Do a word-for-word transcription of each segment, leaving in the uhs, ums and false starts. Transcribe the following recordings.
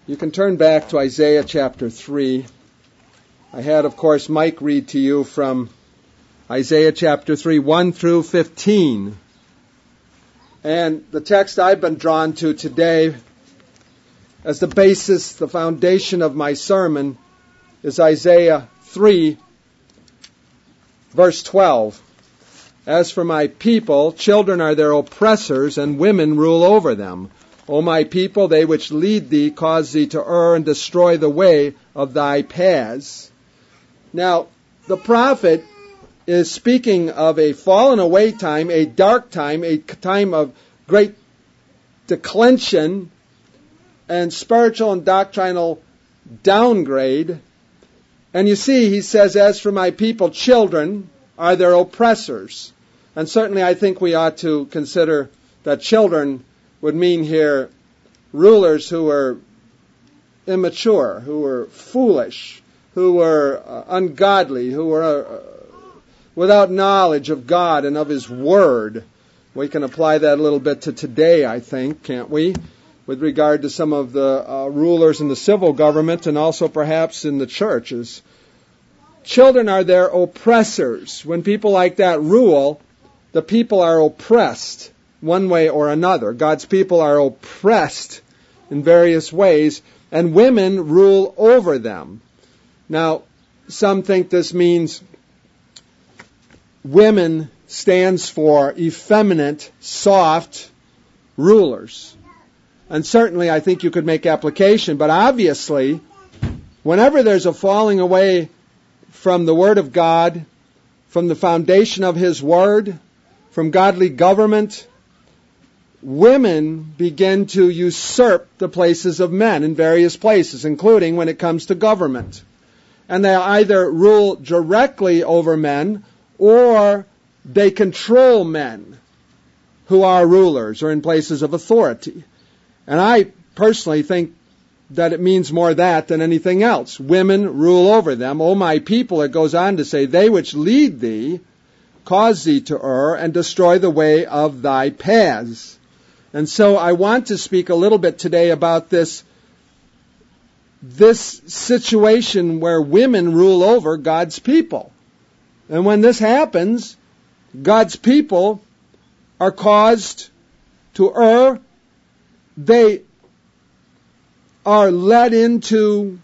You can turn back to Isaiah chapter three. I had, of course, Mike read to you from Isaiah chapter three, one through fifteen. And the text I've been drawn to today as the basis, the foundation of my sermon, is Isaiah three, verse twelve. As for my people, children are their oppressors, and women rule over them. O my people, they which lead thee cause thee to err and destroy the way of thy paths. Now, the prophet is speaking of a fallen away time, a dark time, a time of great declension and spiritual and doctrinal downgrade. And you see, he says, as for my people, children are their oppressors. And certainly I think we ought to consider that children would mean here rulers who were immature, who were foolish, who were uh, ungodly, who were uh, without knowledge of God and of His Word. We can apply that a little bit to today, I think, can't we? With regard to some of the uh, rulers in the civil government and also perhaps in the churches. Children are their oppressors. When people like that rule, the people are oppressed one way or another. God's people are oppressed in various ways, and women rule over them. Now, some think this means women stands for effeminate, soft rulers. And certainly I think you could make application, but obviously, whenever there's a falling away from the Word of God, from the foundation of His Word, from godly government, women begin to usurp the places of men in various places, including when it comes to government. And they either rule directly over men, or they control men who are rulers or in places of authority. And I personally think that it means more that than anything else. Women rule over them. O my people, it goes on to say, they which lead thee cause thee to err and destroy the way of thy paths. And so I want to speak a little bit today about this, this situation where women rule over God's people. And when this happens, God's people are caused to err. They are led into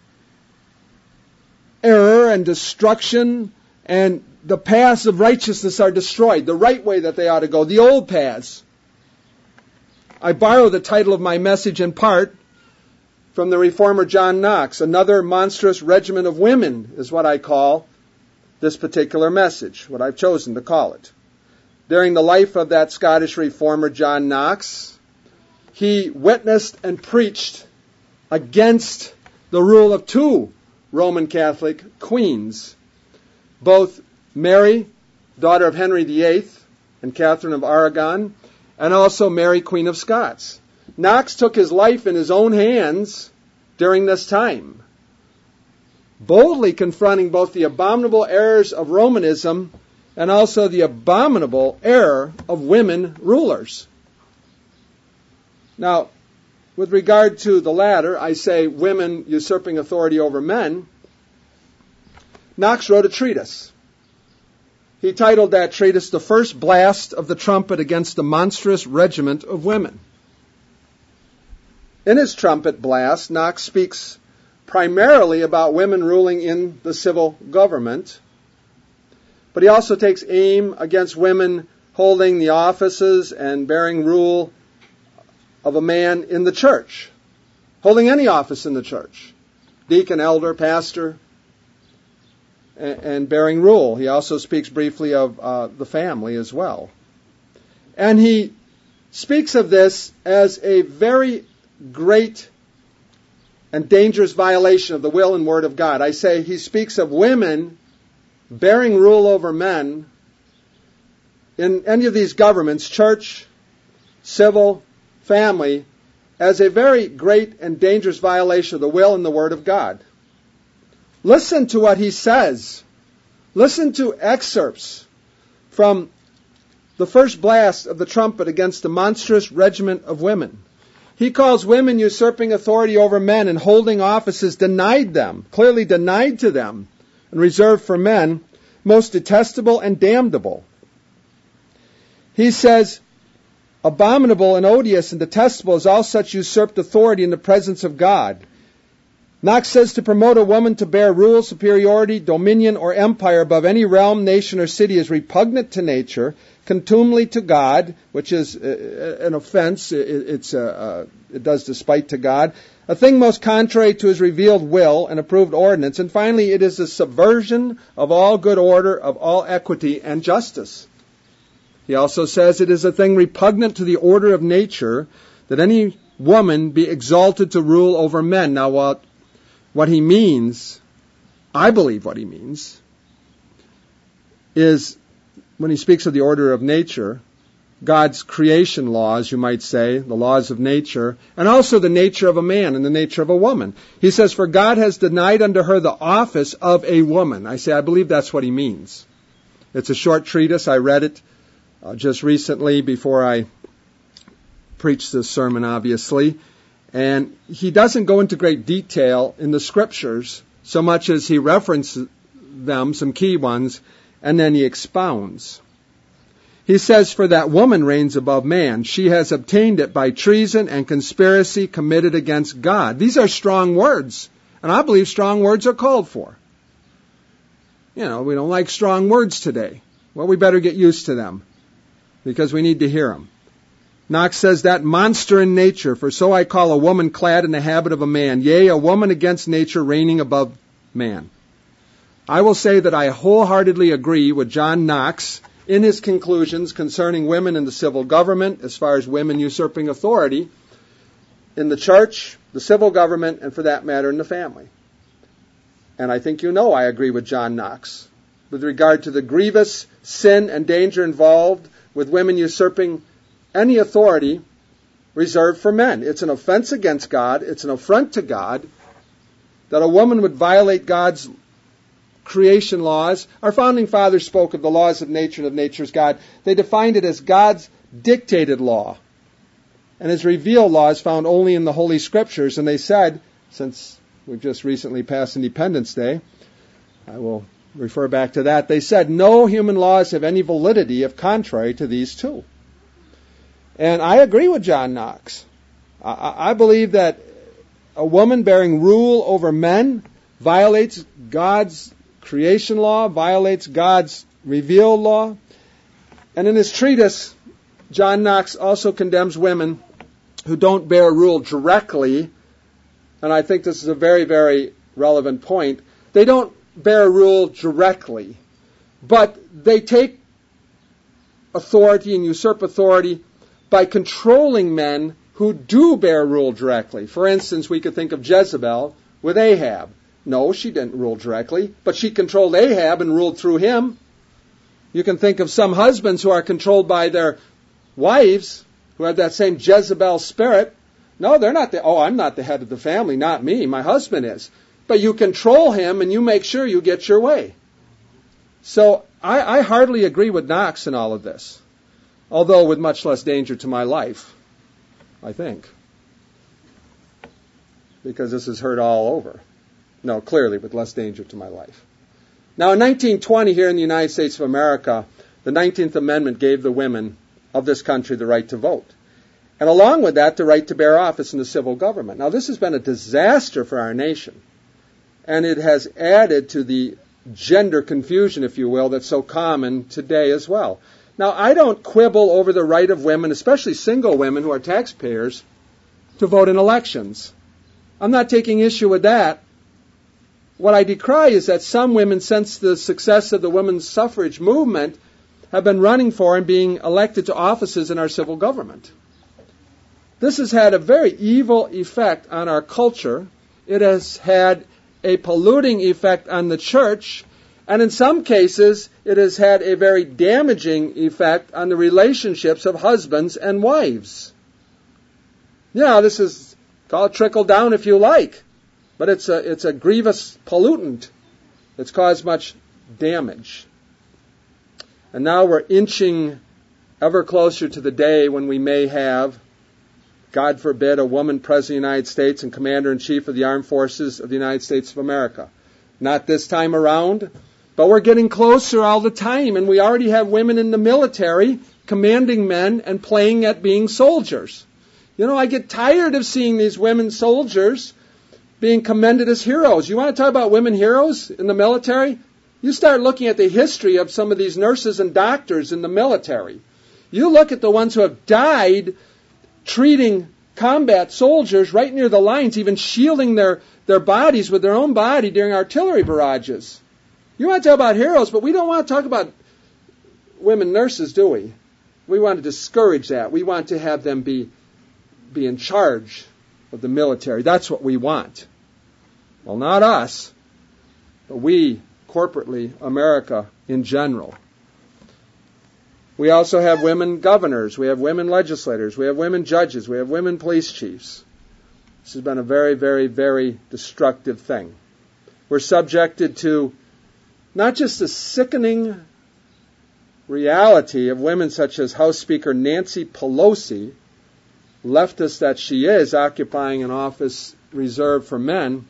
error and destruction, and the paths of righteousness are destroyed, the right way that they ought to go, the old paths. I borrow the title of my message in part from the reformer John Knox. Another monstrous regiment of women is what I call this particular message, what I've chosen to call it. During the life of that Scottish reformer John Knox, he witnessed and preached against the rule of two Roman Catholic queens, both Mary, daughter of Henry the Eighth, and Catherine of Aragon, and also Mary, Queen of Scots. Knox took his life in his own hands during this time, boldly confronting both the abominable errors of Romanism and also the abominable error of women rulers. Now, with regard to the latter, I say women usurping authority over men, Knox wrote a treatise. He titled that treatise, The First Blast of the Trumpet Against the Monstrous Regiment of Women. In his trumpet blast, Knox speaks primarily about women ruling in the civil government, but he also takes aim against women holding the offices and bearing rule of a man in the church, holding any office in the church, deacon, elder, pastor, and bearing rule. He also speaks briefly of uh, the family as well. And he speaks of this as a very great and dangerous violation of the will and word of God. I say he speaks of women bearing rule over men in any of these governments, church, civil, family, as a very great and dangerous violation of the will and the word of God. Listen to what he says. Listen to excerpts from the first blast of the trumpet against the monstrous regiment of women. He calls women usurping authority over men and holding offices denied them, clearly denied to them, and reserved for men, most detestable and damnable. He says, abominable and odious and detestable is all such usurped authority in the presence of God. Knox says to promote a woman to bear rule, superiority, dominion, or empire above any realm, nation, or city is repugnant to nature, contumely to God, which is uh, an offense. It, it's, uh, uh, it does despite to God. A thing most contrary to his revealed will and approved ordinance. And finally, it is a subversion of all good order, of all equity and justice. He also says it is a thing repugnant to the order of nature that any woman be exalted to rule over men. Now, what, what he means, I believe what he means, is when he speaks of the order of nature, God's creation laws, you might say, the laws of nature, and also the nature of a man and the nature of a woman. He says, for God has denied unto her the office of a woman. I say, I believe that's what he means. It's a short treatise. I read it uh, just recently before I preached this sermon, obviously. And he doesn't go into great detail in the scriptures so much as he references them, some key ones, and then he expounds. He says, for that woman reigns above man. She has obtained it by treason and conspiracy committed against God. These are strong words, and I believe strong words are called for. You know, we don't like strong words today. Well, we better get used to them, because we need to hear them. Knox says, that monster in nature, for so I call a woman clad in the habit of a man, yea, a woman against nature reigning above man. I will say that I wholeheartedly agree with John Knox in his conclusions concerning women in the civil government, as far as women usurping authority in the church, the civil government, and for that matter in the family. And I think you know I agree with John Knox with regard to the grievous sin and danger involved with women usurping any authority reserved for men. It's an offense against God. It's an affront to God that a woman would violate God's creation laws. Our founding fathers spoke of the laws of nature and of nature's God. They defined it as God's dictated law. And his revealed law is found only in the Holy Scriptures. And they said, since we've just recently passed Independence Day, I will refer back to that, they said no human laws have any validity if contrary to these two. And I agree with John Knox. I, I believe that a woman bearing rule over men violates God's creation law, violates God's revealed law. And in his treatise, John Knox also condemns women who don't bear rule directly, and I think this is a very, very relevant point. They don't bear rule directly, but they take authority and usurp authority by controlling men who do bear rule directly. For instance, we could think of Jezebel with Ahab. No, she didn't rule directly, but she controlled Ahab and ruled through him. You can think of some husbands who are controlled by their wives, who have that same Jezebel spirit. No, they're not the, oh, I'm not the head of the family, not me, my husband is. But you control him and you make sure you get your way. So I, I hardly agree with Knox in all of this, although with much less danger to my life, I think, because this is heard all over. No, clearly with less danger to my life. Now, in nineteen twenty, here in the United States of America, the nineteenth Amendment gave the women of this country the right to vote. And along with that, the right to bear office in the civil government. Now, this has been a disaster for our nation. And it has added to the gender confusion, if you will, that's so common today as well. Now, I don't quibble over the right of women, especially single women who are taxpayers, to vote in elections. I'm not taking issue with that. What I decry is that some women, since the success of the women's suffrage movement, have been running for and being elected to offices in our civil government. This has had a very evil effect on our culture. It has had a polluting effect on the church, and in some cases, it has had a very damaging effect on the relationships of husbands and wives. Yeah, this is called trickle down if you like. But it's a, it's a grievous pollutant that's caused much damage. And now we're inching ever closer to the day when we may have God forbid, a woman President of the United States and Commander-in-Chief of the Armed Forces of the United States of America. Not this time around, but we're getting closer all the time, and we already have women in the military commanding men and playing at being soldiers. You know, I get tired of seeing these women soldiers being commended as heroes. You want to talk about women heroes in the military? You start looking at the history of some of these nurses and doctors in the military. You look at the ones who have died treating combat soldiers right near the lines, even shielding their, their bodies with their own body during artillery barrages. You want to talk about heroes, but we don't want to talk about women nurses, do we? We want to discourage that. We want to have them be, be in charge of the military. That's what we want. Well, not us, but we, corporately, America in general. We also have women governors. We have women legislators. We have women judges. We have women police chiefs. This has been a very, very, very destructive thing. We're subjected to not just the sickening reality of women such as House Speaker Nancy Pelosi, leftist that she is, occupying an office reserved for men,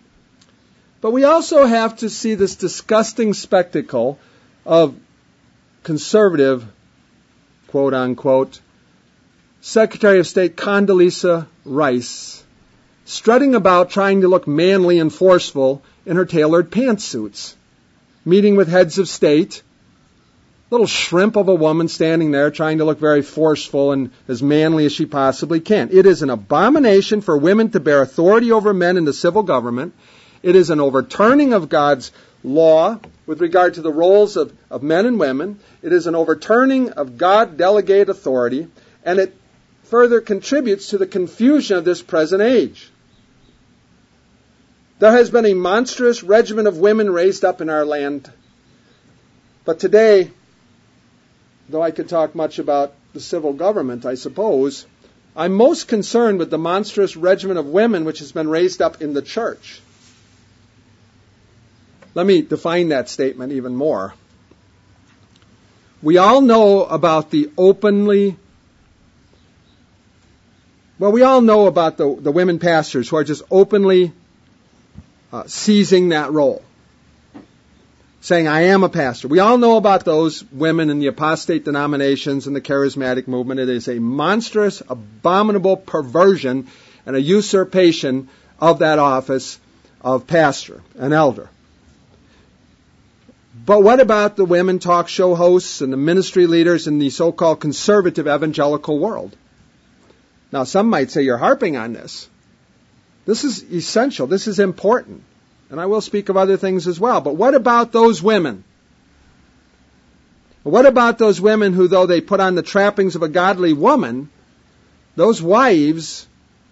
but we also have to see this disgusting spectacle of conservative, quote-unquote, Secretary of State Condoleezza Rice strutting about trying to look manly and forceful in her tailored pantsuits, meeting with heads of state, little shrimp of a woman standing there trying to look very forceful and as manly as she possibly can. It is an abomination for women to bear authority over men in the civil government. It is an overturning of God's law with regard to the roles of, of men and women. It is an overturning of God-delegated authority, and it further contributes to the confusion of this present age. There has been a monstrous regiment of women raised up in our land. But today, though I could talk much about the civil government, I suppose, I'm most concerned with the monstrous regiment of women which has been raised up in the church. Let me define that statement even more. We all know about the openly, well, we all know about the, the women pastors who are just openly uh, seizing that role, saying, I am a pastor. We all know about those women in the apostate denominations and the charismatic movement. It is a monstrous, abominable perversion and a usurpation of that office of pastor and elder. But what about the women talk show hosts and the ministry leaders in the so-called conservative evangelical world? Now, some might say you're harping on this. This is essential. This is important. And I will speak of other things as well. But what about those women? What about those women who, though they put on the trappings of a godly woman, those wives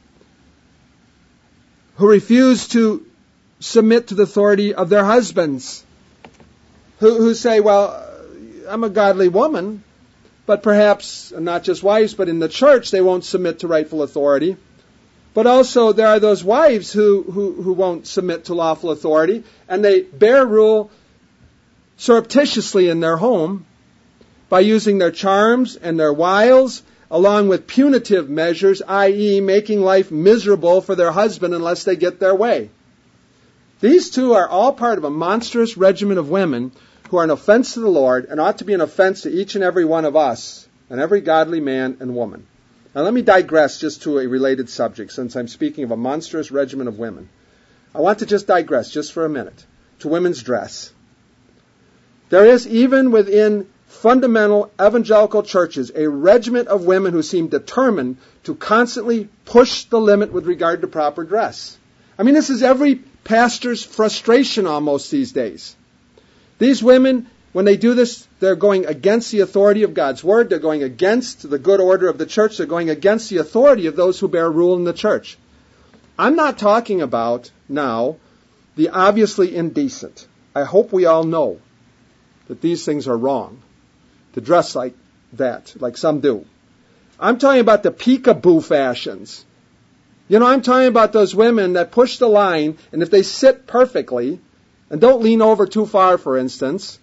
who refuse to submit to the authority of their husbands, who, who say, well, I'm a godly woman, but perhaps, not just wives, but in the church, they won't submit to rightful authority. But also there are those wives who, who, who won't submit to lawful authority, and they bear rule surreptitiously in their home by using their charms and their wiles, along with punitive measures, that is making life miserable for their husband unless they get their way. These two are all part of a monstrous regiment of women who are an offense to the Lord and ought to be an offense to each and every one of us and every godly man and woman. Now let me digress just to a related subject, since I'm speaking of a monstrous regiment of women. I want to just digress just for a minute to women's dress. There is, even within fundamental evangelical churches, a regiment of women who seem determined to constantly push the limit with regard to proper dress. I mean, this is every pastor's frustration almost these days. These women, when they do this, they're going against the authority of God's Word. They're going against the good order of the church. They're going against the authority of those who bear rule in the church. I'm not talking about, now, the obviously indecent. I hope we all know that these things are wrong, to dress like that, like some do. I'm talking about the peekaboo fashions. You know, I'm talking about those women that push the line, and if they sit perfectly, and don't lean over too far, for instance,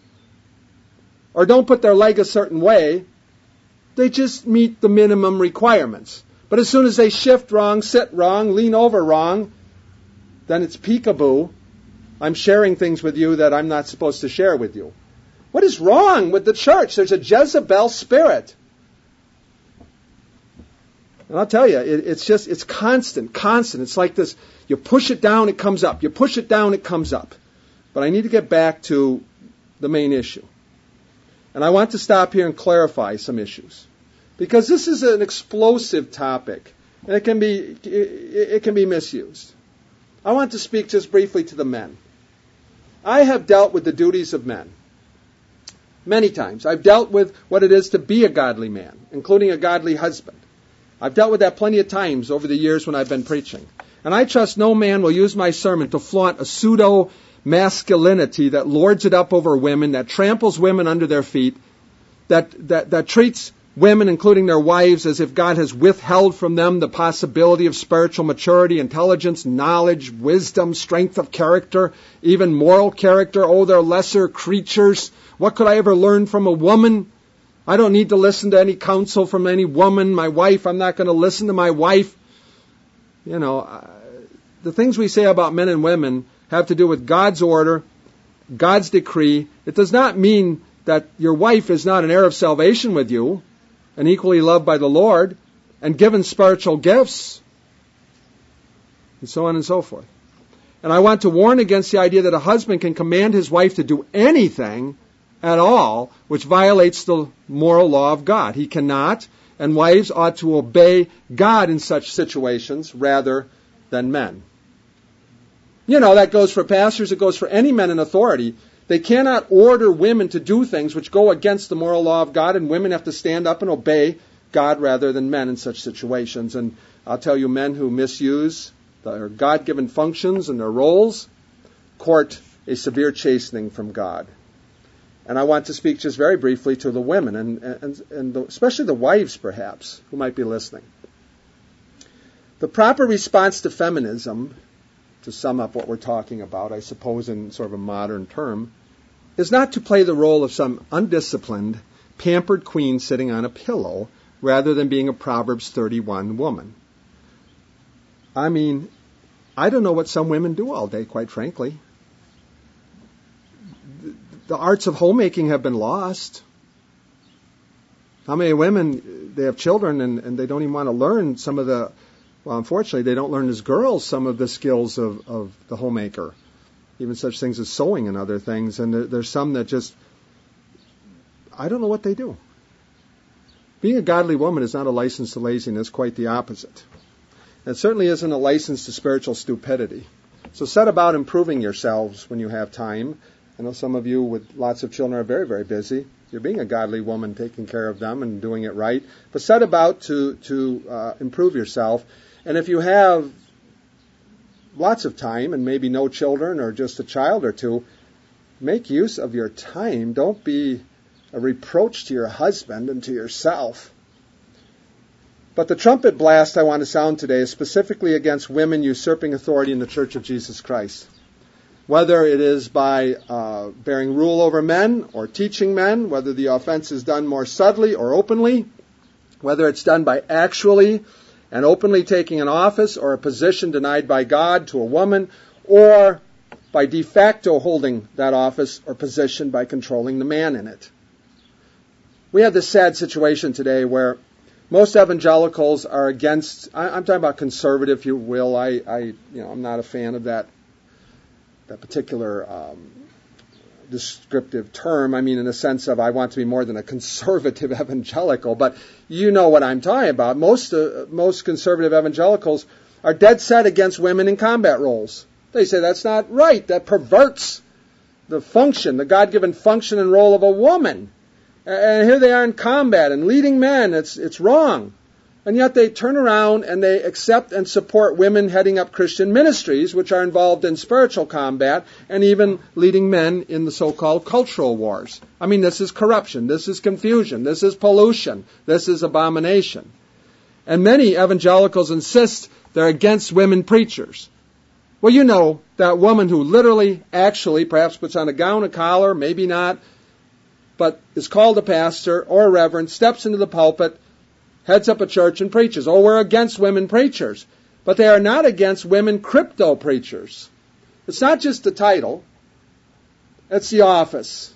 or don't put their leg a certain way, they just meet the minimum requirements. But as soon as they shift wrong, sit wrong, lean over wrong, then it's peekaboo. I'm sharing things with you that I'm not supposed to share with you. What is wrong with the church? There's a Jezebel spirit. And I'll tell you, it, it's just, it's constant, constant. It's like this, you push it down, it comes up. You push it down, it comes up. But I need to get back to the main issue. And I want to stop here and clarify some issues. Because this is an explosive topic, and it can be, it, it can be misused. I want to speak just briefly to the men. I have dealt with the duties of men many times. I've dealt with what it is to be a godly man, including a godly husband. I've dealt with that plenty of times over the years when I've been preaching. And I trust no man will use my sermon to flaunt a pseudo-masculinity that lords it up over women, that tramples women under their feet, that, that, that treats women, including their wives, as if God has withheld from them the possibility of spiritual maturity, intelligence, knowledge, wisdom, strength of character, even moral character. Oh, they're lesser creatures. What could I ever learn from a woman? I don't need to listen to any counsel from any woman. My wife, I'm not going to listen to my wife. You know, uh, the things we say about men and women have to do with God's order, God's decree. It does not mean that your wife is not an heir of salvation with you and equally loved by the Lord and given spiritual gifts, and so on and so forth. And I want to warn against the idea that a husband can command his wife to do anything at all which violates the moral law of God. He cannot, and wives ought to obey God in such situations rather than men. You know, that goes for pastors, it goes for any men in authority. They cannot order women to do things which go against the moral law of God, and women have to stand up and obey God rather than men in such situations. And I'll tell you, men who misuse their God-given functions and their roles court a severe chastening from God. And I want to speak just very briefly to the women, and, and, and the, especially the wives, perhaps, who might be listening. The proper response to feminism, to sum up what we're talking about, I suppose in sort of a modern term, is not to play the role of some undisciplined, pampered queen sitting on a pillow, rather than being a Proverbs thirty-one woman. I mean, I don't know what some women do all day, quite frankly. The arts of homemaking have been lost. How many women, they have children and, and they don't even want to learn some of the, well, unfortunately, they don't learn as girls some of the skills of, of the homemaker, even such things as sewing and other things. And there, there's some that just, I don't know what they do. Being a godly woman is not a license to laziness, quite the opposite. It certainly isn't a license to spiritual stupidity. So set about improving yourselves when you have time. I know some of you with lots of children are very, very busy. You're being a godly woman, taking care of them and doing it right. But set about to, to uh, improve yourself. And if you have lots of time and maybe no children or just a child or two, make use of your time. Don't be a reproach to your husband and to yourself. But the trumpet blast I want to sound today is specifically against women usurping authority in the Church of Jesus Christ. Whether it is by uh, bearing rule over men or teaching men, whether the offense is done more subtly or openly, whether it's done by actually and openly taking an office or a position denied by God to a woman, or by de facto holding that office or position by controlling the man in it. We have this sad situation today where most evangelicals are against, I'm talking about conservative, if you will. I, I you know, I'm not a fan of that that particular um, descriptive term. I mean, in the sense of I want to be more than a conservative evangelical, but you know what I'm talking about. Most uh, most conservative evangelicals are dead set against women in combat roles. They say that's not right. That perverts the function, the God-given function and role of a woman. And here they are in combat and leading men. It's it's wrong. And yet they turn around and they accept and support women heading up Christian ministries, which are involved in spiritual combat and even leading men in the so-called cultural wars. I mean, this is corruption. This is confusion. This is pollution. This is abomination. And many evangelicals insist they're against women preachers. Well, you know, that woman who literally, actually, perhaps puts on a gown, a collar, maybe not, but is called a pastor or a reverend, steps into the pulpit, heads up a church and preaches. Oh, we're against women preachers. But they are not against women crypto preachers. It's not just the title. It's the office.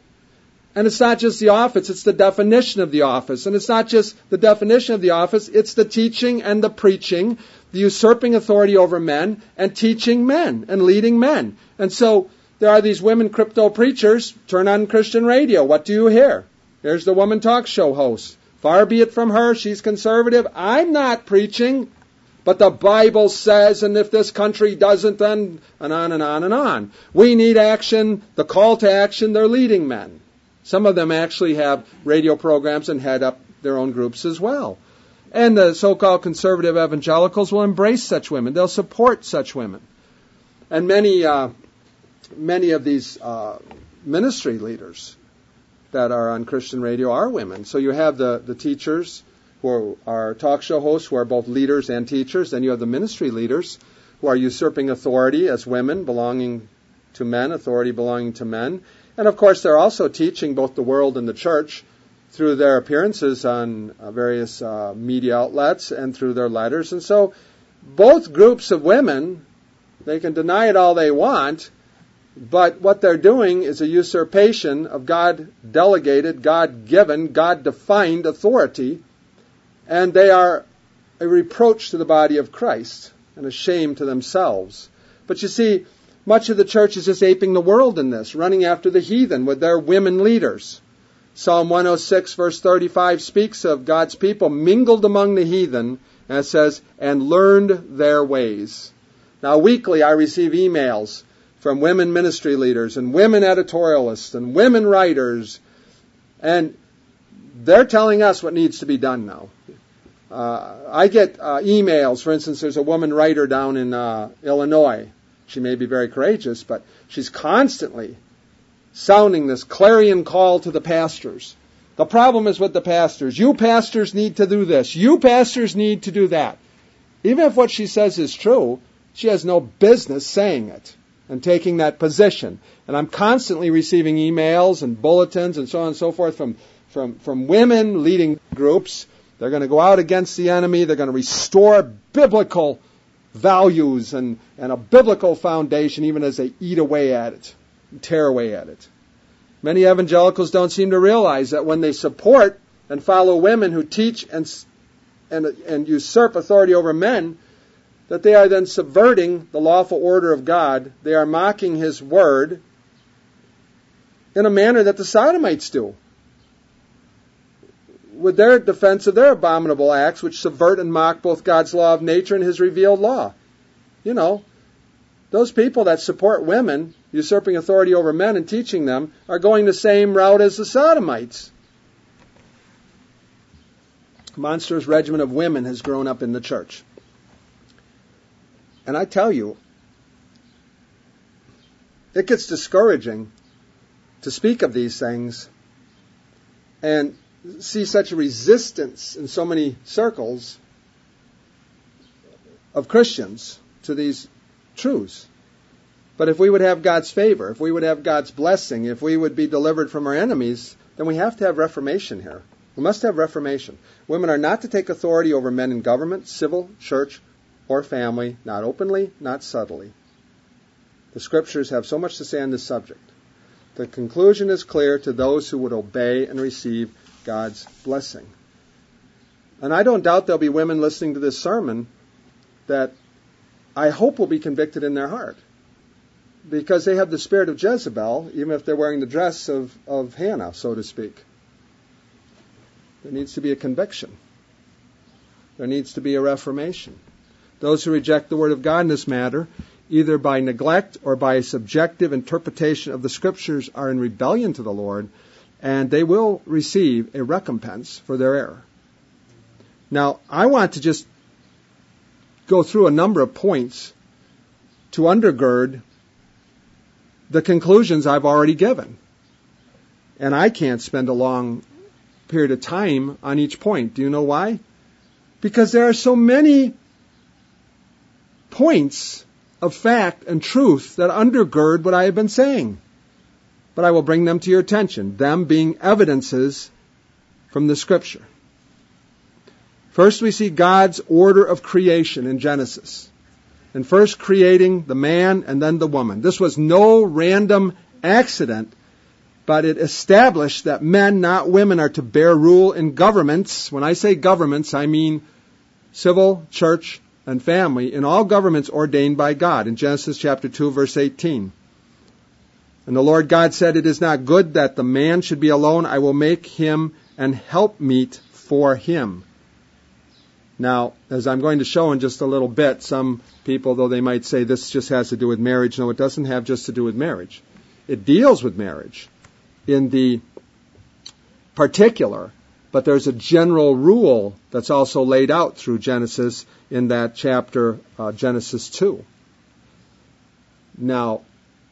And it's not just the office, it's the definition of the office. And it's not just the definition of the office, it's the teaching and the preaching, the usurping authority over men, and teaching men and leading men. And so there are these women crypto preachers. Turn on Christian radio. What do you hear? There's the woman talk show host. Far be it from her, she's conservative. I'm not preaching, but the Bible says, and if this country doesn't, then, and on and on and on. We need action, the call to action, they're leading men. Some of them actually have radio programs and head up their own groups as well. And the so-called conservative evangelicals will embrace such women. They'll support such women. And many uh, many of these uh, ministry leaders that are on Christian radio are women. So you have the, the teachers who are talk show hosts who are both leaders and teachers. Then you have the ministry leaders who are usurping authority as women belonging to men, authority belonging to men. And of course they're also teaching both the world and the church through their appearances on uh, various uh, media outlets and through their letters. And so both groups of women, they can deny it all they want, but what they're doing is a usurpation of God-delegated, God-given, God-defined authority, and they are a reproach to the body of Christ and a shame to themselves. But you see, much of the church is just aping the world in this, running after the heathen with their women leaders. Psalm one oh six verse thirty-five speaks of God's people mingled among the heathen, and it says, and learned their ways. Now weekly I receive emails from women ministry leaders and women editorialists and women writers, and they're telling us what needs to be done now. Uh, I get uh, emails, for instance, there's a woman writer down in uh, Illinois. She may be very courageous, but she's constantly sounding this clarion call to the pastors. The problem is with the pastors. You pastors need to do this. You pastors need to do that. Even if what she says is true, she has no business saying it and taking that position. And I'm constantly receiving emails and bulletins and so on and so forth from, from, from women leading groups. They're going to go out against the enemy. They're going to restore biblical values and, and a biblical foundation even as they eat away at it, tear away at it. Many evangelicals don't seem to realize that when they support and follow women who teach and, and, and usurp authority over men, that they are then subverting the lawful order of God. They are mocking His word in a manner that the Sodomites do, with their defense of their abominable acts, which subvert and mock both God's law of nature and His revealed law. You know, those people that support women usurping authority over men and teaching them are going the same route as the Sodomites. A monstrous regiment of women has grown up in the church. And I tell you, it gets discouraging to speak of these things and see such a resistance in so many circles of Christians to these truths. But if we would have God's favor, if we would have God's blessing, if we would be delivered from our enemies, then we have to have reformation here. We must have reformation. Women are not to take authority over men in government, civil, church, or family, not openly, not subtly. The Scriptures have so much to say on this subject. The conclusion is clear to those who would obey and receive God's blessing. And I don't doubt there'll be women listening to this sermon that I hope will be convicted in their heart, because they have the spirit of Jezebel, even if they're wearing the dress of, of Hannah, so to speak. There needs to be a conviction. There needs to be a reformation. Those who reject the Word of God in this matter, either by neglect or by a subjective interpretation of the Scriptures, are in rebellion to the Lord, and they will receive a recompense for their error. Now, I want to just go through a number of points to undergird the conclusions I've already given. And I can't spend a long period of time on each point. Do you know why? Because there are so many points of fact and truth that undergird what I have been saying. But I will bring them to your attention, them being evidences from the Scripture. First, we see God's order of creation in Genesis. And first creating the man and then the woman. This was no random accident, but it established that men, not women, are to bear rule in governments. When I say governments, I mean civil, church, and family, in all governments ordained by God. In Genesis chapter two, verse eighteen. And the Lord God said, "It is not good that the man should be alone. I will make him an helpmeet for him." Now, as I'm going to show in just a little bit, some people, though they might say this just has to do with marriage, no, it doesn't have just to do with marriage. It deals with marriage in the particular, but there's a general rule that's also laid out through Genesis in that chapter, uh, Genesis two. Now,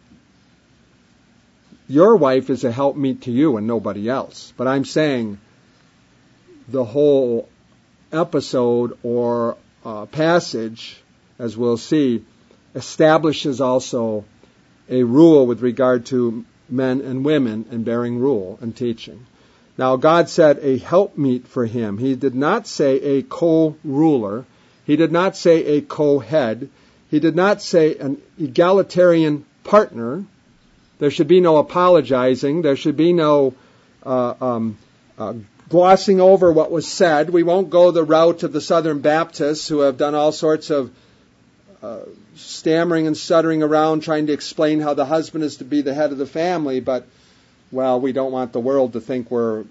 your wife is a helpmeet to you and nobody else. But I'm saying the whole episode or uh, passage, as we'll see, establishes also a rule with regard to men and women and bearing rule and teaching. Now, God said a helpmeet for him. He did not say a co-ruler. He did not say a co-head. He did not say an egalitarian partner. There should be no apologizing. There should be no uh, um, uh, glossing over what was said. We won't go the route of the Southern Baptists who have done all sorts of uh, stammering and stuttering around trying to explain how the husband is to be the head of the family, but, well, we don't want the world to think we're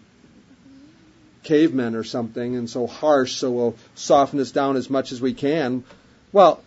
cavemen or something and so harsh, so we'll soften this down as much as we can. Well,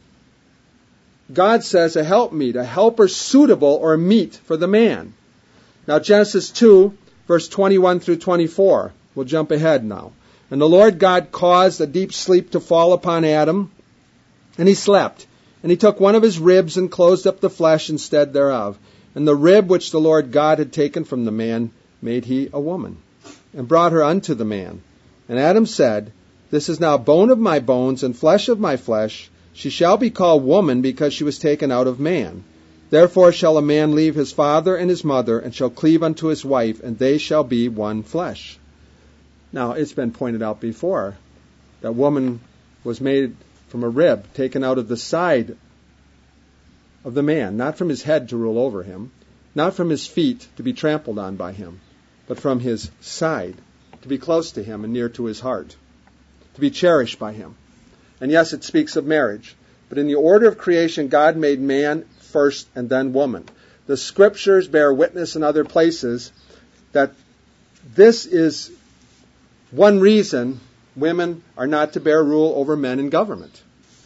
God says a helpmeet, a helper suitable or meet for the man. Now, Genesis two, verse twenty-one through twenty-four. We'll jump ahead now. And the Lord God caused a deep sleep to fall upon Adam, and he slept. And he took one of his ribs and closed up the flesh instead thereof. And the rib which the Lord God had taken from the man made he a woman, and brought her unto the man. And Adam said, This is now bone of my bones and flesh of my flesh. She shall be called woman, because she was taken out of man. Therefore shall a man leave his father and his mother, and shall cleave unto his wife, and they shall be one flesh. Now, it's been pointed out before that woman was made from a rib, taken out of the side of the man, not from his head to rule over him, not from his feet to be trampled on by him, but from his side, to be close to him and near to his heart, to be cherished by him. And yes, it speaks of marriage, but in the order of creation, God made man first and then woman. The Scriptures bear witness in other places that this is one reason women are not to bear rule over men in government.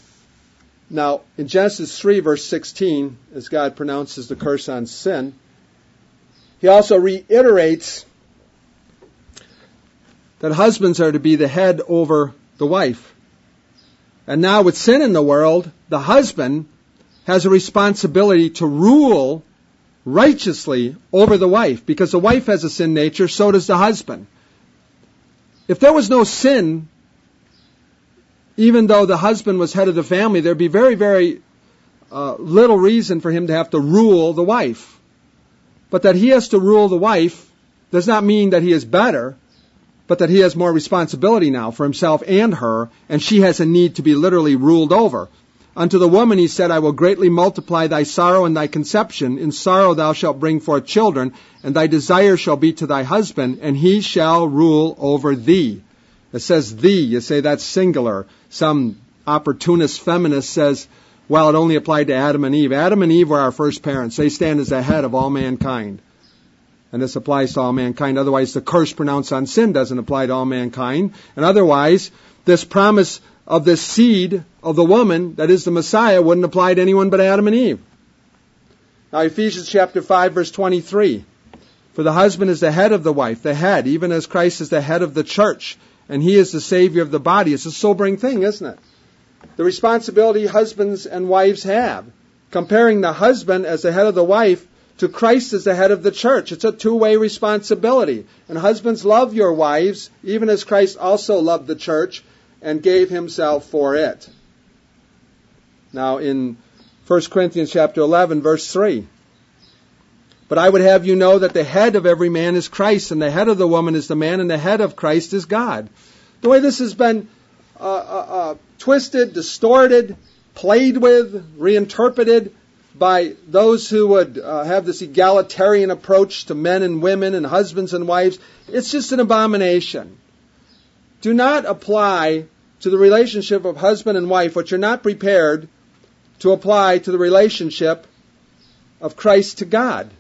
Now, in Genesis three, verse sixteen, as God pronounces the curse on sin, he also reiterates that husbands are to be the head over the wife. And now with sin in the world, the husband has a responsibility to rule righteously over the wife, because the wife has a sin nature, so does the husband. If there was no sin, even though the husband was head of the family, there'd be very, very uh, little reason for him to have to rule the wife. But that he has to rule the wife does not mean that he is better, but that he has more responsibility now for himself and her, and she has a need to be literally ruled over. Unto the woman he said, I will greatly multiply thy sorrow and thy conception. In sorrow thou shalt bring forth children, and thy desire shall be to thy husband, and he shall rule over thee. It says thee. You say that's singular. Some opportunist feminist says, well, it only applied to Adam and Eve. Adam and Eve were our first parents. They stand as the head of all mankind. And this applies to all mankind. Otherwise, the curse pronounced on sin doesn't apply to all mankind. And otherwise, this promise of this seed of the woman, that is the Messiah, wouldn't apply to anyone but Adam and Eve. Now, Ephesians chapter five, verse twenty-three. For the husband is the head of the wife, the head, even as Christ is the head of the church, and he is the Savior of the body. It's a sobering thing, isn't it? The responsibility husbands and wives have. Comparing the husband as the head of the wife to Christ as the head of the church. It's a two-way responsibility. And husbands, love your wives, even as Christ also loved the church and gave himself for it. Now in First Corinthians chapter eleven, verse three. But I would have you know that the head of every man is Christ, and the head of the woman is the man, and the head of Christ is God. The way this has been uh, uh, uh, twisted, distorted, played with, reinterpreted by those who would uh, have this egalitarian approach to men and women and husbands and wives. It's just an abomination. Do not apply to the relationship of husband and wife what you're not prepared to apply to the relationship of Christ to God.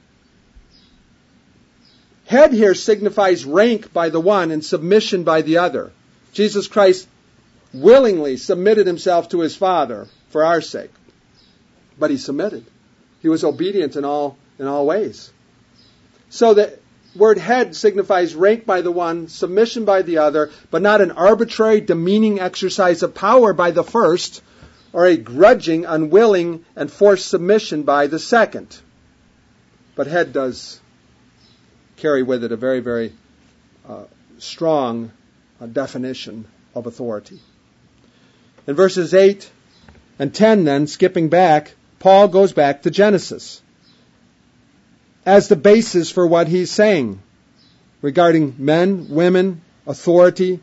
Head here signifies rank by the one and submission by the other. Jesus Christ willingly submitted himself to his Father for our sake. But he submitted. He was obedient in all in all ways. So the word head signifies rank by the one, submission by the other, but not an arbitrary, demeaning exercise of power by the first, or a grudging, unwilling, and forced submission by the second. But head does carry with it a very, very uh, strong uh, definition of authority. In verses eight and ten then, skipping back, Paul goes back to Genesis as the basis for what he's saying regarding men, women, authority.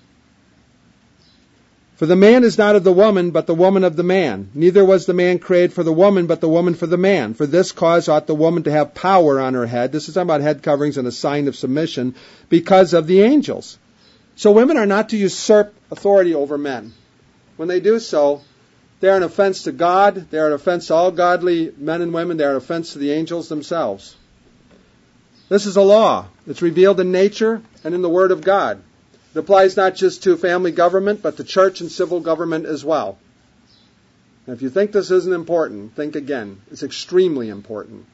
For the man is not of the woman, but the woman of the man. Neither was the man created for the woman, but the woman for the man. For this cause ought the woman to have power on her head. This is talking about head coverings and a sign of submission because of the angels. So women are not to usurp authority over men. When they do so, they are an offense to God. They are an offense to all godly men and women. They are an offense to the angels themselves. This is a law. It's revealed in nature and in the Word of God. It applies not just to family government, but to church and civil government as well. And if you think this isn't important, think again. It's extremely important.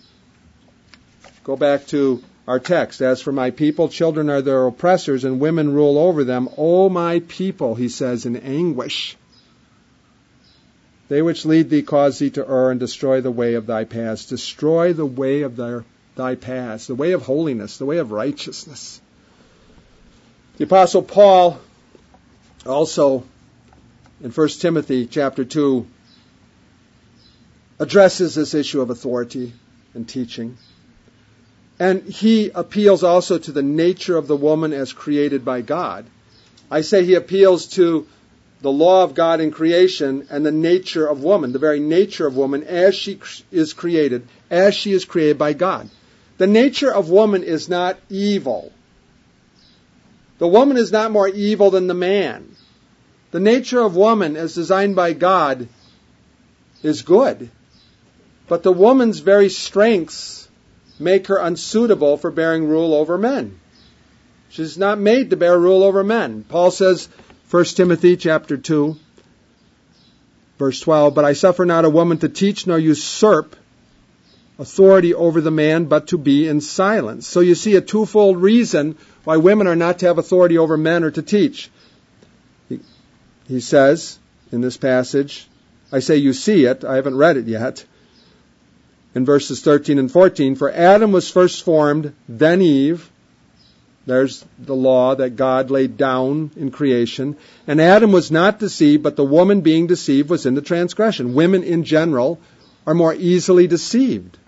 Go back to our text. As for my people, children are their oppressors, and women rule over them. O my people, he says in anguish. They which lead thee cause thee to err and destroy the way of thy paths. Destroy the way of their, thy paths, the way of holiness, the way of righteousness. The Apostle Paul also in First Timothy chapter two addresses this issue of authority and teaching. And he appeals also to the nature of the woman as created by God. I say he appeals to the law of God in creation and the nature of woman, the very nature of woman as she is created, as she is created by God. The nature of woman is not evil. The woman is not more evil than the man. The nature of woman as designed by God is good. But the woman's very strengths make her unsuitable for bearing rule over men. She's not made to bear rule over men. Paul says, First Timothy chapter two, verse twelve, but I suffer not a woman to teach nor usurp authority over the man, but to be in silence. So you see a twofold reason why women are not to have authority over men or to teach. He, he says in this passage, I say you see it, I haven't read it yet, in verses thirteen and fourteen, for Adam was first formed, then Eve. There's the law that God laid down in creation. And Adam was not deceived, but the woman being deceived was in the transgression. Women in general are more easily deceived.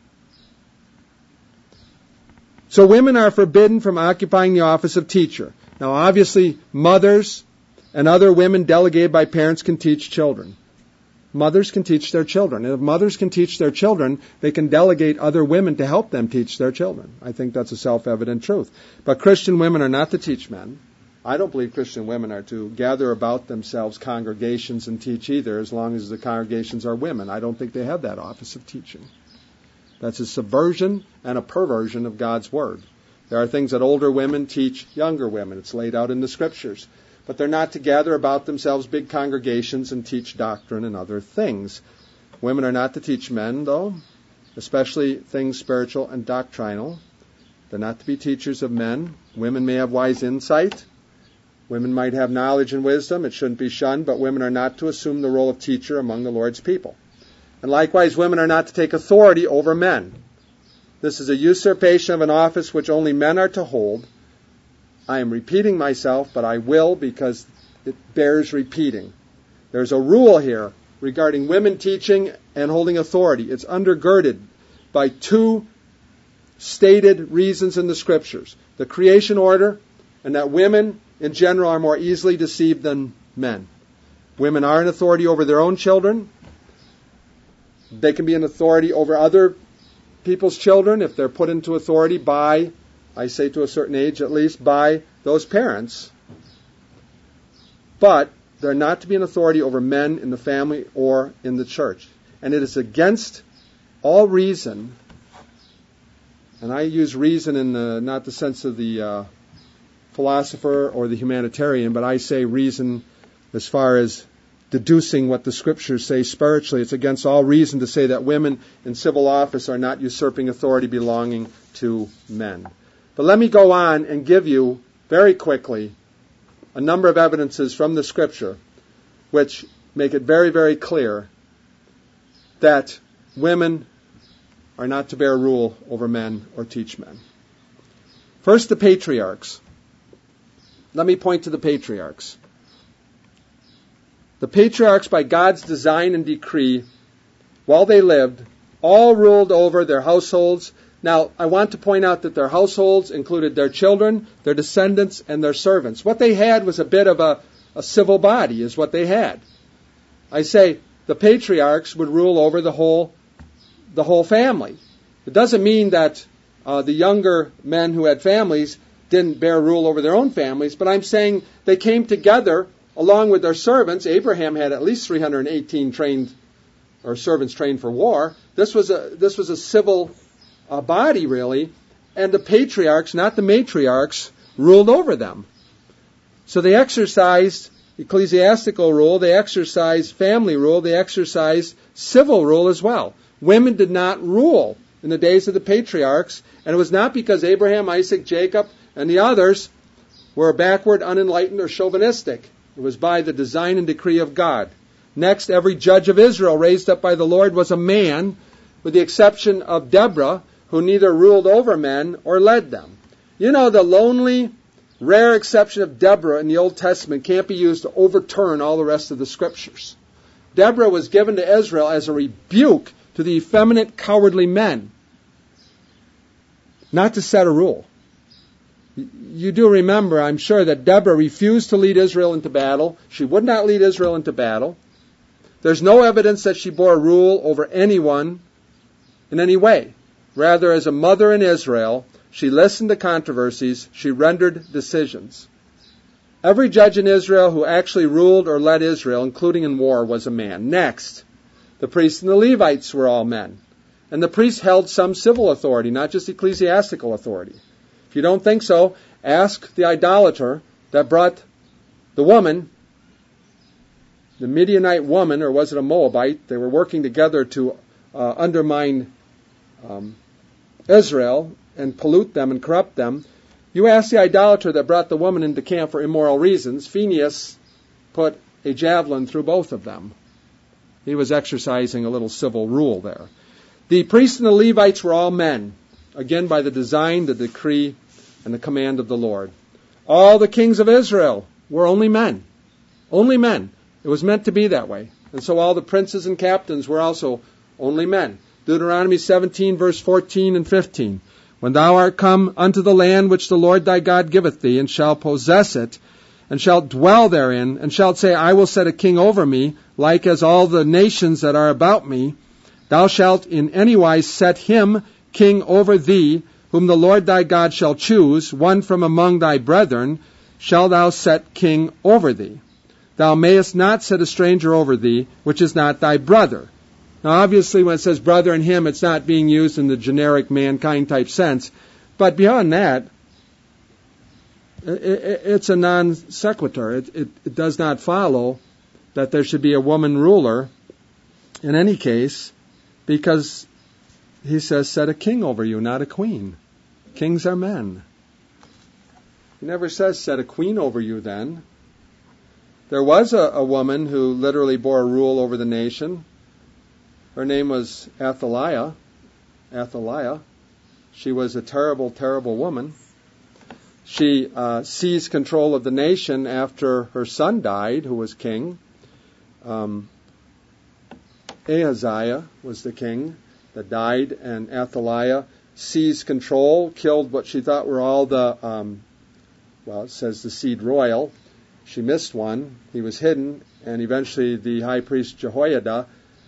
So women are forbidden from occupying the office of teacher. Now obviously mothers and other women delegated by parents can teach children. Mothers can teach their children. And if mothers can teach their children, they can delegate other women to help them teach their children. I think that's a self-evident truth. But Christian women are not to teach men. I don't believe Christian women are to gather about themselves congregations and teach either, as long as the congregations are women. I don't think they have that office of teaching. That's a subversion and a perversion of God's Word. There are things that older women teach younger women. It's laid out in the Scriptures. But they're not to gather about themselves big congregations and teach doctrine and other things. Women are not to teach men, though, especially things spiritual and doctrinal. They're not to be teachers of men. Women may have wise insight. Women might have knowledge and wisdom. It shouldn't be shunned, but women are not to assume the role of teacher among the Lord's people. And likewise, women are not to take authority over men. This is a usurpation of an office which only men are to hold. I am repeating myself, but I will because it bears repeating. There's a rule here regarding women teaching and holding authority. It's undergirded by two stated reasons in the Scriptures. The creation order, and that women in general, are more easily deceived than men. Women are an authority over their own children. They can be an authority over other people's children if they're put into authority by, I say to a certain age at least, by those parents. But they're not to be an authority over men in the family or in the church. And it is against all reason, and I use reason in the, not the sense of the uh, philosopher or the humanitarian, but I say reason as far as deducing what the Scriptures say spiritually. It's against all reason to say that women in civil office are not usurping authority belonging to men. But let me go on and give you, very quickly, a number of evidences from the Scripture which make it very, very clear that women are not to bear rule over men or teach men. First, the patriarchs. Let me point to the patriarchs. The patriarchs, by God's design and decree, while they lived, all ruled over their households. Now, I want to point out that their households included their children, their descendants, and their servants. What they had was a bit of a, a civil body, is what they had. I say the patriarchs would rule over the whole, the whole family. It doesn't mean that uh, the younger men who had families didn't bear rule over their own families, but I'm saying they came together along with their servants. Abraham had at least three hundred eighteen trained or servants trained for war. This was a this was a civil uh, body, really, and the patriarchs, not the matriarchs, ruled over them. So they exercised ecclesiastical rule, they exercised family rule, they exercised civil rule as well. Women did not rule in the days of the patriarchs, and it was not because Abraham, Isaac, Jacob, and the others were backward, unenlightened, or chauvinistic. It was by the design and decree of God. Next, every judge of Israel raised up by the Lord was a man, with the exception of Deborah, who neither ruled over men or led them. You know, the lonely, rare exception of Deborah in the Old Testament can't be used to overturn all the rest of the Scriptures. Deborah was given to Israel as a rebuke to the effeminate, cowardly men, not to set a rule. You do remember, I'm sure, that Deborah refused to lead Israel into battle. She would not lead Israel into battle. There's no evidence that she bore rule over anyone in any way. Rather, as a mother in Israel, she listened to controversies. She rendered decisions. Every judge in Israel who actually ruled or led Israel, including in war, was a man. Next, the priests and the Levites were all men. And the priests held some civil authority, not just ecclesiastical authority. If you don't think so, ask the idolater that brought the woman, the Midianite woman, or was it a Moabite? They were working together to uh, undermine um, Israel and pollute them and corrupt them. You ask the idolater that brought the woman into camp for immoral reasons. Phinehas put a javelin through both of them. He was exercising a little civil rule there. The priests and the Levites were all men, again by the design, the decree, and the command of the Lord. All the kings of Israel were only men. Only men. It was meant to be that way. And so all the princes and captains were also only men. Deuteronomy seventeen, verse fourteen and fifteen. When thou art come unto the land which the Lord thy God giveth thee, and shalt possess it, and shalt dwell therein, and shalt say, I will set a king over me, like as all the nations that are about me, thou shalt in any wise set him king over thee, whom the Lord thy God shall choose, one from among thy brethren, shall thou set king over thee. Thou mayest not set a stranger over thee, which is not thy brother. Now, obviously, when it says brother and him, it's not being used in the generic mankind type sense. But beyond that, it's a non sequitur. It, it, it does not follow that there should be a woman ruler in any case, because he says, set a king over you, not a queen. Kings are men. He never says, set a queen over you then. There was a, a woman who literally bore rule over the nation. Her name was Athaliah. Athaliah. She was a terrible, terrible woman. She uh, seized control of the nation after her son died, who was king. Um, Ahaziah was the king that died, and Athaliah seized control, killed what she thought were all the um, well, it says the seed royal. She missed one. He was hidden. And eventually the high priest Jehoiada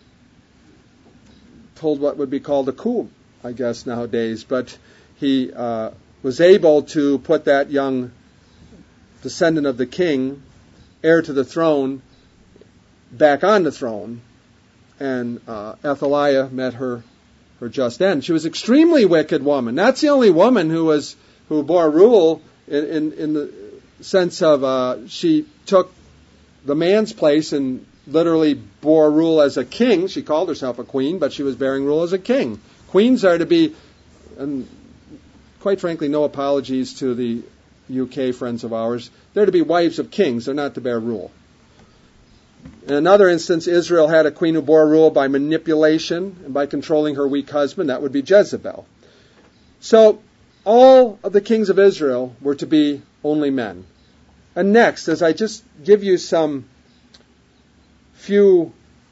pulled what would be called a coup, I guess, nowadays. But he uh, was able to put that young descendant of the king, heir to the throne, back on the throne. And uh, Athaliah met her her just end. She was an extremely wicked woman. That's the only woman who was who bore rule in, in, in the sense of uh, she took the man's place and literally bore rule as a king. She called herself a queen, but she was bearing rule as a king. Queens are to be, and quite frankly, no apologies to the U K friends of ours, they're to be wives of kings. They're not to bear rule. In another instance, Israel had a queen who bore rule by manipulation and by controlling her weak husband. That would be Jezebel. So all of the kings of Israel were to be only men. And next, as I just give you some few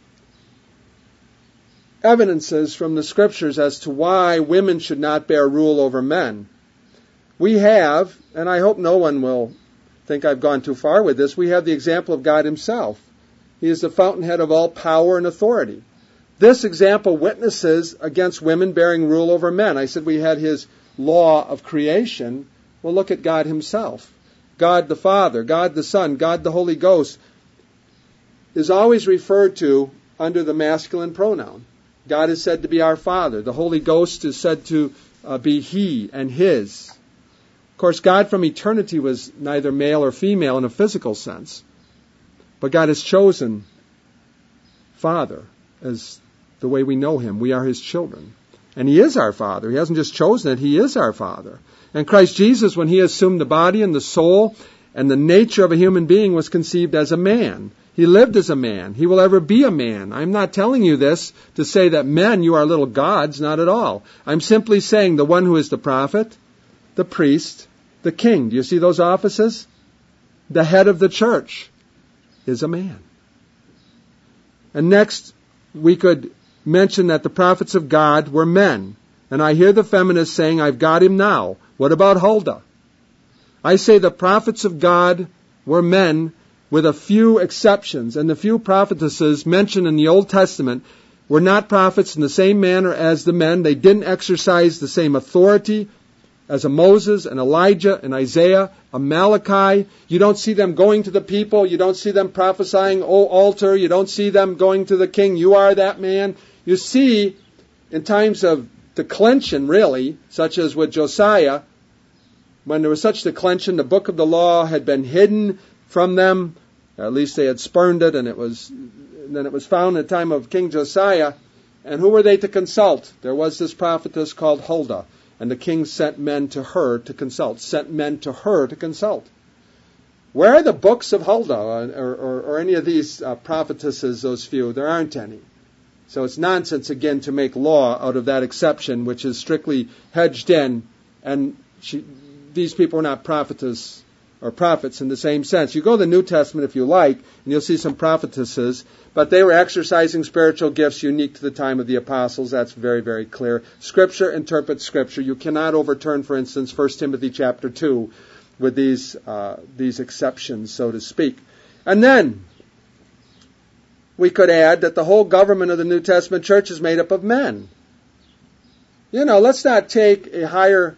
evidences from the Scriptures as to why women should not bear rule over men, we have, and I hope no one will think I've gone too far with this, we have the example of God Himself. He is the fountainhead of all power and authority. This example witnesses against women bearing rule over men. I said we had His law of creation. Well, look at God Himself. God the Father, God the Son, God the Holy Ghost is always referred to under the masculine pronoun. God is said to be our Father. The Holy Ghost is said to uh, be He and His. Of course, God from eternity was neither male or female in a physical sense. But God has chosen Father as the way we know Him. We are His children. And He is our Father. He hasn't just chosen it, He is our Father. And Christ Jesus, when He assumed the body and the soul and the nature of a human being, was conceived as a man. He lived as a man. He will ever be a man. I'm not telling you this to say that men, you are little gods, not at all. I'm simply saying the one who is the prophet, the priest, the king. Do you see those offices? The head of the church is a man. And next, we could mention that the prophets of God were men. And I hear the feminists saying, I've got him now. What about Huldah? I say the prophets of God were men with a few exceptions. And the few prophetesses mentioned in the Old Testament were not prophets in the same manner as the men. They didn't exercise the same authority as a Moses, an Elijah, an Isaiah, a Malachi. You don't see them going to the people. You don't see them prophesying, O altar. You don't see them going to the king. You are that man. You see, in times of declension, really, such as with Josiah, when there was such declension, the book of the law had been hidden from them. At least they had spurned it, and it was and then it was found in the time of King Josiah. And who were they to consult? There was this prophetess called Huldah. And the king sent men to her to consult, sent men to her to consult. Where are the books of Huldah or, or, or any of these uh, prophetesses, those few? There aren't any. So it's nonsense, again, to make law out of that exception, which is strictly hedged in. And she, these people are not prophetess or prophets in the same sense. You go to the New Testament if you like, and you'll see some prophetesses, but they were exercising spiritual gifts unique to the time of the apostles. That's very, very clear. Scripture interprets Scripture. You cannot overturn, for instance, First Timothy chapter two with these uh, these exceptions, so to speak. And then we could add that the whole government of the New Testament church is made up of men. You know, let's not take a higher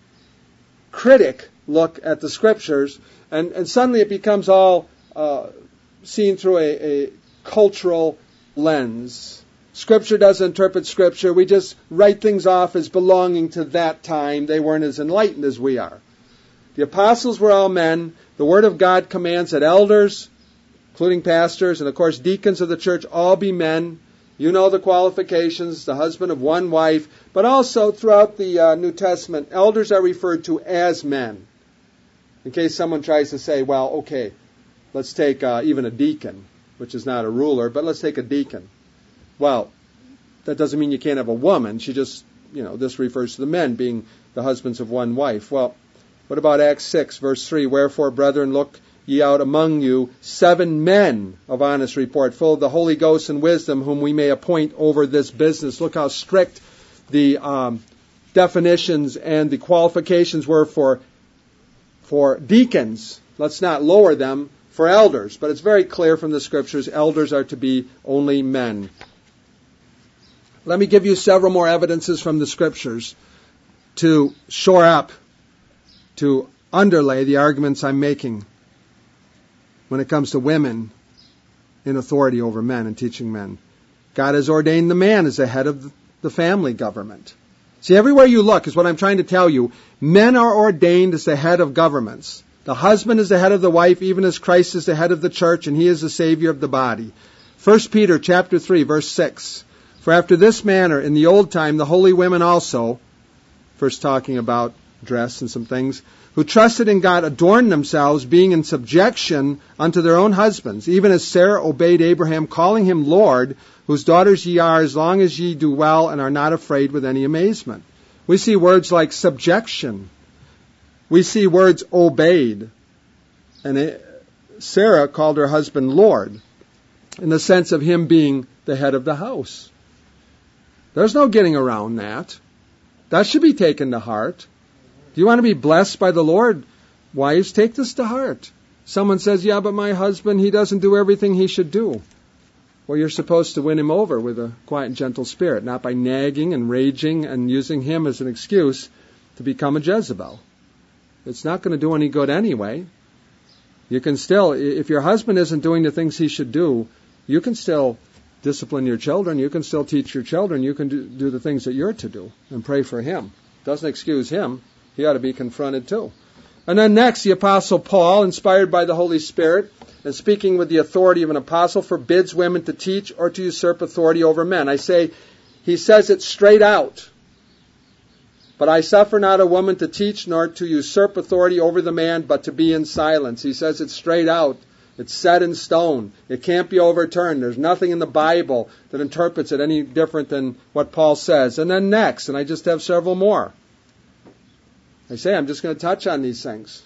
critic look at the Scriptures, and, and suddenly it becomes all uh, seen through a, a cultural lens. Scripture doesn't interpret Scripture. We just write things off as belonging to that time. They weren't as enlightened as we are. The apostles were all men. The Word of God commands that elders, including pastors, and of course deacons of the church, all be men. You know the qualifications, the husband of one wife, but also throughout the uh, New Testament, elders are referred to as men. In case someone tries to say, well, okay, let's take uh, even a deacon, which is not a ruler, but let's take a deacon. Well, that doesn't mean you can't have a woman. She just, you know, this refers to the men being the husbands of one wife. Well, what about Acts six, verse three? Wherefore, brethren, look ye out among you seven men of honest report, full of the Holy Ghost and wisdom, whom we may appoint over this business. Look how strict the um, definitions and the qualifications were for for deacons. Let's not lower them for elders. But it's very clear from the Scriptures, elders are to be only men. Let me give you several more evidences from the Scriptures to shore up, to underlay the arguments I'm making when it comes to women in authority over men and teaching men. God has ordained the man as the head of the family government. See, everywhere you look is what I'm trying to tell you. Men are ordained as the head of governments. The husband is the head of the wife, even as Christ is the head of the church, and he is the Savior of the body. First Peter chapter three, verse six. For after this manner, in the old time, the holy women also, first talking about dress and some things, who trusted in God adorned themselves, being in subjection unto their own husbands, even as Sarah obeyed Abraham, calling him Lord, whose daughters ye are, as long as ye do well and are not afraid with any amazement. We see words like subjection. We see words obeyed. And Sarah called her husband Lord, in the sense of him being the head of the house. There's no getting around that. That should be taken to heart. Do you want to be blessed by the Lord? Wives, take this to heart. Someone says, yeah, but my husband, he doesn't do everything he should do. Well, you're supposed to win him over with a quiet and gentle spirit, not by nagging and raging and using him as an excuse to become a Jezebel. It's not going to do any good anyway. You can still, if your husband isn't doing the things he should do, you can still discipline your children. You can still teach your children. You can do, do the things that you're to do and pray for him. Doesn't excuse him. He ought to be confronted too. And then next, the Apostle Paul, inspired by the Holy Spirit, and speaking with the authority of an apostle, forbids women to teach or to usurp authority over men. I say, he says it straight out. But I suffer not a woman to teach nor to usurp authority over the man, but to be in silence. He says it straight out. It's set in stone. It can't be overturned. There's nothing in the Bible that interprets it any different than what Paul says. And then next, and I just have several more. I say I'm just going to touch on these things.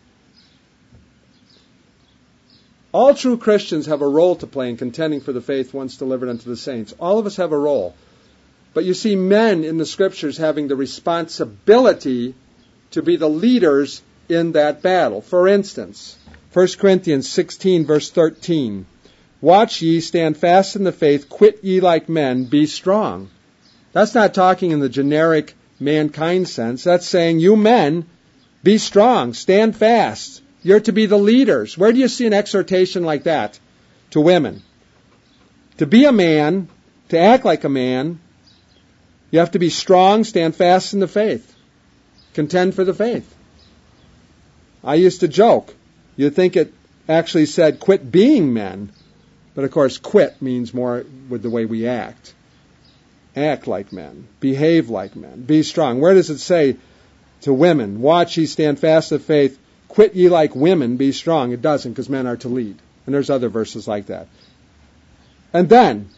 All true Christians have a role to play in contending for the faith once delivered unto the saints. All of us have a role. But you see men in the Scriptures having the responsibility to be the leaders in that battle. For instance, First Corinthians sixteen, verse thirteen. Watch ye, stand fast in the faith, quit ye like men, be strong. That's not talking in the generic mankind sense. That's saying, you men, be strong, stand fast. You're to be the leaders. Where do you see an exhortation like that to women? To be a man, to act like a man, you have to be strong, stand fast in the faith. Contend for the faith. I used to joke. You'd think it actually said quit being men. But of course, quit means more with the way we act. Act like men. Behave like men. Be strong. Where does it say to women, watch ye, stand fast in the faith, quit ye like women, be strong? It doesn't, because men are to lead. And there's other verses like that. And then,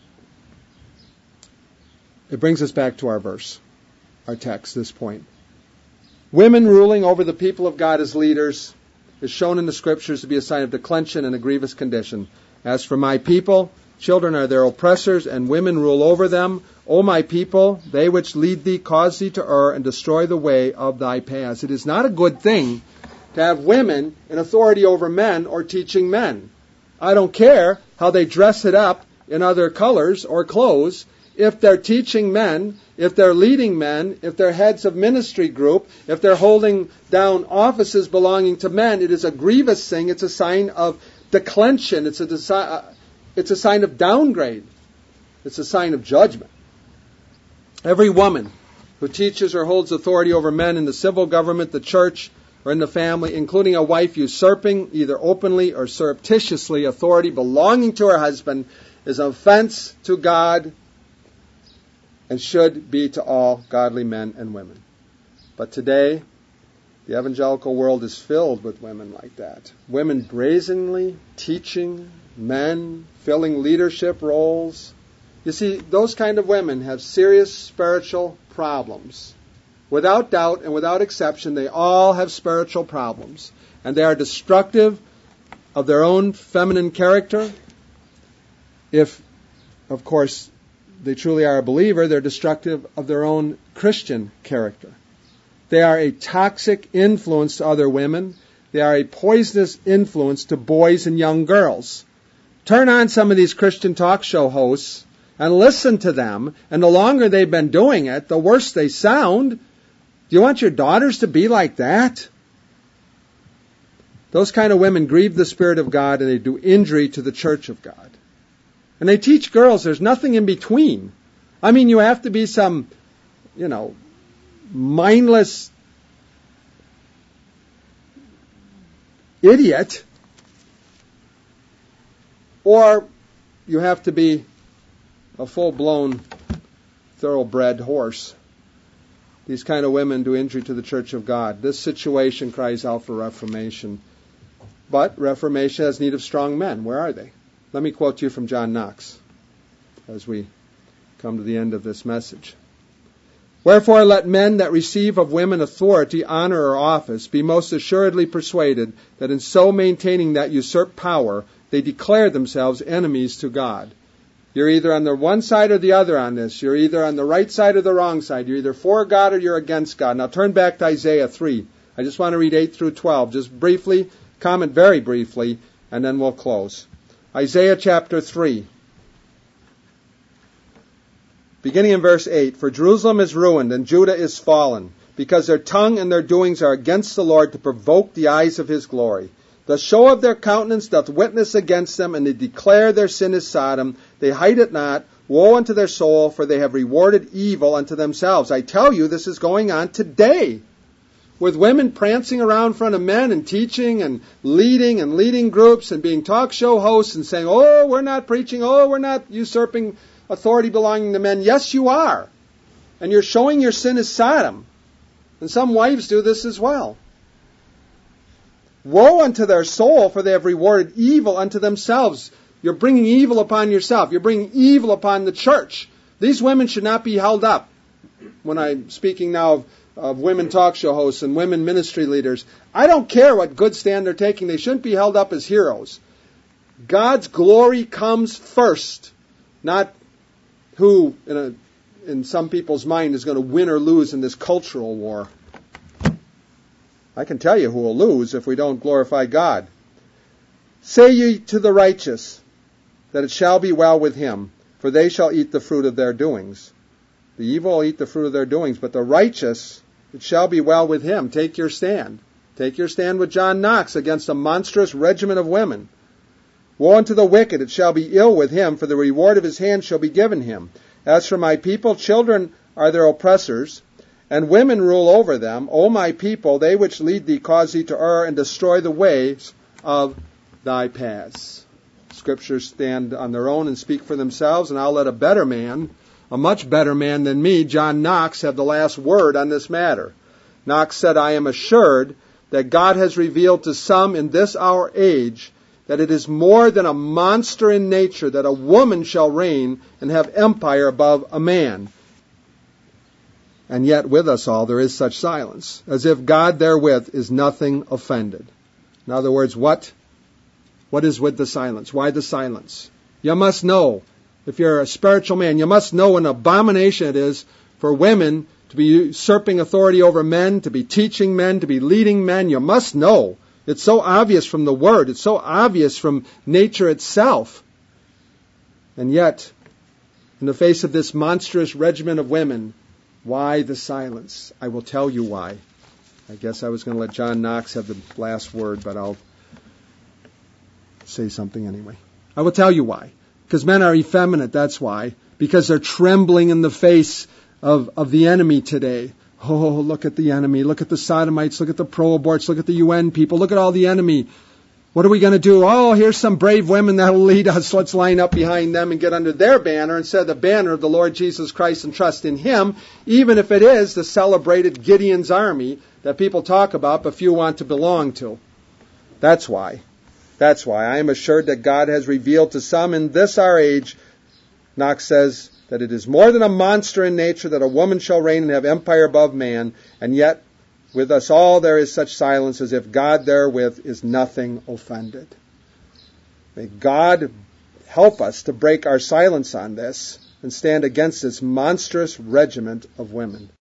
it brings us back to our verse, our text, this point. Women ruling over the people of God as leaders is shown in the Scriptures to be a sign of declension and a grievous condition. As for my people, children are their oppressors, and women rule over them. O my people, they which lead thee cause thee to err, and destroy the way of thy paths. It is not a good thing to have women in authority over men or teaching men. I don't care how they dress it up in other colors or clothes. If they're teaching men, if they're leading men, if they're heads of ministry group, if they're holding down offices belonging to men, it is a grievous thing. It's a sign of declension. It's a, desi- it's a sign of downgrade. It's a sign of judgment. Every woman who teaches or holds authority over men in the civil government, the church, or in the family, including a wife usurping either openly or surreptitiously authority belonging to her husband, is an offense to God and should be to all godly men and women. But today, the evangelical world is filled with women like that. Women brazenly teaching men, filling leadership roles. You see, those kind of women have serious spiritual problems. Without doubt and without exception, they all have spiritual problems. And they are destructive of their own feminine character. If, of course, they truly are a believer, they're destructive of their own Christian character. They are a toxic influence to other women. They are a poisonous influence to boys and young girls. Turn on some of these Christian talk show hosts and listen to them, and the longer they've been doing it, the worse they sound. Do you want your daughters to be like that? Those kind of women grieve the Spirit of God, and they do injury to the church of God. And they teach girls there's nothing in between. I mean, you have to be some, you know, mindless idiot, or you have to be a full-blown thoroughbred horse. These kind of women do injury to the church of God. This situation cries out for reformation. But reformation has need of strong men. Where are they? Let me quote to you from John Knox as we come to the end of this message. Wherefore let men that receive of women authority, honor, or office be most assuredly persuaded that in so maintaining that usurped power, they declare themselves enemies to God. You're either on the one side or the other on this. You're either on the right side or the wrong side. You're either for God or you're against God. Now turn back to Isaiah three. I just want to read eight through twelve. Just briefly, comment very briefly, and then we'll close. Isaiah chapter three. Beginning in verse eight, For Jerusalem is ruined, and Judah is fallen, because their tongue and their doings are against the Lord, to provoke the eyes of his glory. The show of their countenance doth witness against them, and they declare their sin is Sodom. They hide it not. Woe unto their soul, for they have rewarded evil unto themselves. I tell you, this is going on today, with women prancing around in front of men and teaching and leading and leading groups and being talk show hosts and saying, oh, we're not preaching, oh, we're not usurping authority belonging to men. Yes, you are. And you're showing your sin is Sodom. And some wives do this as well. Woe unto their soul, for they have rewarded evil unto themselves. You're bringing evil upon yourself. You're bringing evil upon the church. These women should not be held up. When I'm speaking now of, of women talk show hosts and women ministry leaders, I don't care what good stand they're taking. They shouldn't be held up as heroes. God's glory comes first, not who, in, a, in some people's mind, is going to win or lose in this cultural war. I can tell you who will lose if we don't glorify God. Say ye to the righteous that it shall be well with him, for they shall eat the fruit of their doings. The evil will eat the fruit of their doings, but the righteous, it shall be well with him. Take your stand. Take your stand with John Knox against a monstrous regiment of women. Woe unto the wicked, it shall be ill with him, for the reward of his hand shall be given him. As for my people, children are their oppressors, and women rule over them. O my people, they which lead thee cause thee to err, and destroy the ways of thy paths. Scriptures stand on their own and speak for themselves, and I'll let a better man, a much better man than me, John Knox, have the last word on this matter. Knox said, I am assured that God has revealed to some in this our age that it is more than a monster in nature that a woman shall reign and have empire above a man. And yet with us all there is such silence, as if God therewith is nothing offended. In other words, what? What is with the silence? Why the silence? You must know, if you're a spiritual man, you must know what an abomination it is for women to be usurping authority over men, to be teaching men, to be leading men. You must know. It's so obvious from the Word. It's so obvious from nature itself. And yet, in the face of this monstrous regiment of women, why the silence? I will tell you why. I guess I was going to let John Knox have the last word, but I'll say something anyway. I will tell you why. Because men are effeminate, that's why. Because they're trembling in the face of, of the enemy today. Oh, look at the enemy. Look at the sodomites. Look at the pro-aborts. Look at the U N people. Look at all the enemy. What are we going to do? Oh, here's some brave women that will lead us. Let's line up behind them and get under their banner instead of the banner of the Lord Jesus Christ and trust in Him, even if it is the celebrated Gideon's army that people talk about but few want to belong to. That's why. That's why. I am assured that God has revealed to some in this our age, Knox says, that it is more than a monster in nature that a woman shall reign and have empire above man, and yet with us all there is such silence as if God therewith is nothing offended. May God help us to break our silence on this and stand against this monstrous regiment of women.